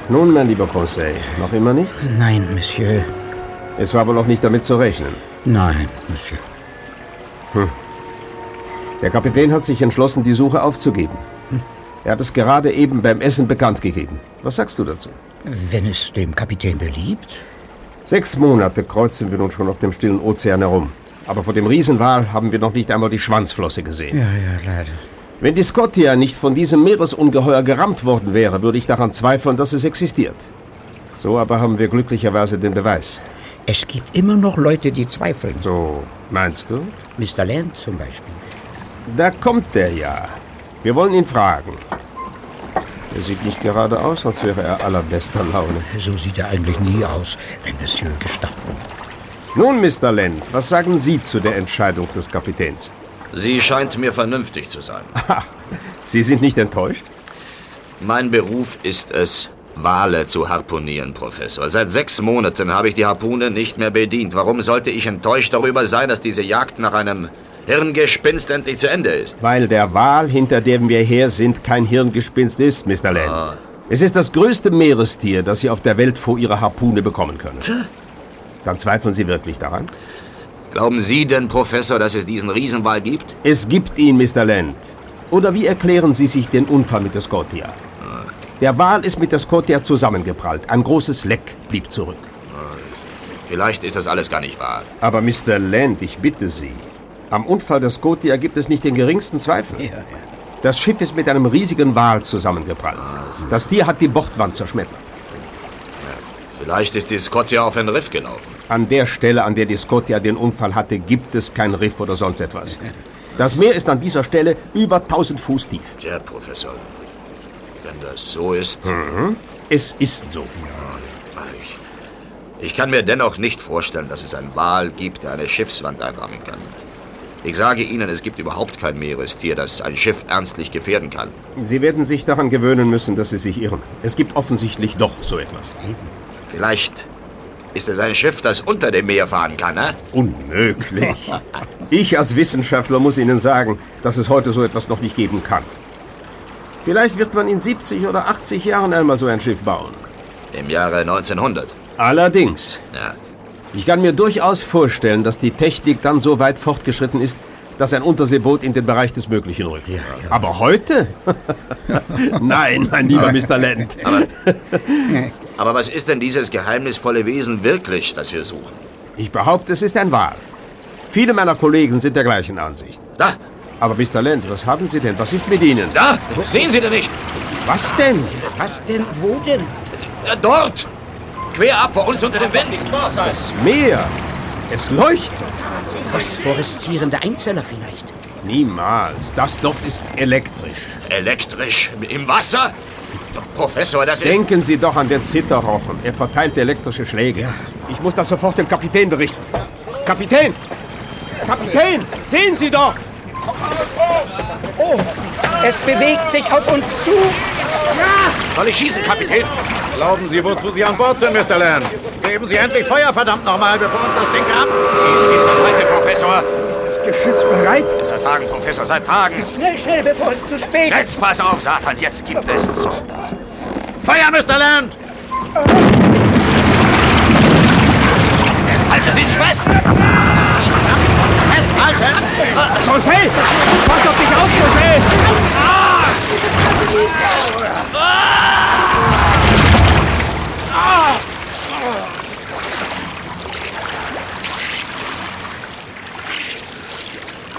Nun, mein lieber Conseil, noch immer nicht? Nein, Monsieur. Es war wohl auch nicht damit zu rechnen. Nein, Monsieur. Der Kapitän hat sich entschlossen, die Suche aufzugeben. Er hat es gerade eben beim Essen bekannt gegeben. Was sagst du dazu? Wenn es dem Kapitän beliebt. 6 Monate kreuzen wir nun schon auf dem stillen Ozean herum. Aber vor dem Riesenwal haben wir noch nicht einmal die Schwanzflosse gesehen. Ja, leider. Wenn die Scotia nicht von diesem Meeresungeheuer gerammt worden wäre, würde ich daran zweifeln, dass es existiert. So aber haben wir glücklicherweise den Beweis. Es gibt immer noch Leute, die zweifeln. So, meinst du? Mr. Land zum Beispiel. Da kommt der ja. Wir wollen ihn fragen. Er sieht nicht gerade aus, als wäre er allerbester Laune. So sieht er eigentlich nie aus, wenn Monsieur gestatten. Nun, Mr. Land, was sagen Sie zu der Entscheidung des Kapitäns? Sie scheint mir vernünftig zu sein. Ach, Sie sind nicht enttäuscht? Mein Beruf ist es, Wale zu harpunieren, Professor. Seit 6 Monaten habe ich die Harpune nicht mehr bedient. Warum sollte ich enttäuscht darüber sein, dass diese Jagd nach einem Hirngespinst endlich zu Ende ist? Weil der Wal, hinter dem wir her sind, kein Hirngespinst ist, Mr. Land. Es ist das größte Meerestier, das Sie auf der Welt vor Ihrer Harpune bekommen können. Dann zweifeln Sie wirklich daran? Glauben Sie denn, Professor, dass es diesen Riesenwal gibt? Es gibt ihn, Mr. Land. Oder wie erklären Sie sich den Unfall mit der Scotia? Der Wal ist mit der Scotia zusammengeprallt. Ein großes Leck blieb zurück. Vielleicht ist das alles gar nicht wahr. Aber Mr. Land, ich bitte Sie. Am Unfall der Scotia gibt es nicht den geringsten Zweifel. Ja. Das Schiff ist mit einem riesigen Wal zusammengeprallt. Das Tier hat die Bordwand zerschmettert. Vielleicht ist die Scotia auf ein Riff gelaufen. An der Stelle, an der die Scotia den Unfall hatte, gibt es kein Riff oder sonst etwas. Das Meer ist an dieser Stelle über 1000 Fuß tief. Tja, Professor, wenn das so ist... Es ist so. Ich kann mir dennoch nicht vorstellen, dass es einen Wal gibt, der eine Schiffswand einrahmen kann. Ich sage Ihnen, es gibt überhaupt kein Meerestier, das ein Schiff ernstlich gefährden kann. Sie werden sich daran gewöhnen müssen, dass Sie sich irren. Es gibt offensichtlich doch so etwas. Vielleicht ist es ein Schiff, das unter dem Meer fahren kann, ne? Unmöglich. Ich als Wissenschaftler muss Ihnen sagen, dass es heute so etwas noch nicht geben kann. Vielleicht wird man in 70 oder 80 Jahren einmal so ein Schiff bauen. Im Jahre 1900. Allerdings. Ja. Ich kann mir durchaus vorstellen, dass die Technik dann so weit fortgeschritten ist, dass ein Unterseeboot in den Bereich des Möglichen rückt. Ja. Aber heute? Nein, mein lieber Mr. Land. Aber was ist denn dieses geheimnisvolle Wesen wirklich, das wir suchen? Ich behaupte, es ist ein Wal. Viele meiner Kollegen sind der gleichen Ansicht. Da! Aber Mr. Land, was haben Sie denn? Was ist mit Ihnen? Da! Sehen Sie denn nicht? Was denn? Was denn? Wo denn? Dort! Quer ab vor uns unter dem Wind! Das Meer! Es leuchtet! Phosphoreszierende Einzeller vielleicht. Niemals. Das dort ist elektrisch. Elektrisch? Im Wasser? Professor, das ist... Denken Sie doch an den Zitterrochen. Er verteilt elektrische Schläge. Ja. Ich muss das sofort dem Kapitän berichten. Kapitän! Kapitän! Sehen Sie doch! Oh, es bewegt sich auf uns zu. Ja! Soll ich schießen, Kapitän? Glauben Sie, wozu Sie an Bord sind, Mr. Land? Geben Sie endlich Feuer, verdammt nochmal, bevor uns das Ding rammt. Gehen Sie zur Seite, Professor. Ist das Geschütz bereit? Seit Tagen, Professor, seit Tagen. Schnell, bevor es zu spät ist. Jetzt pass auf, Satan, jetzt gibt es Zunder. Feuer, Mr. Land! Halten Sie sich fest! Festhalten! Conseil! Pass auf dich auf, Conseil!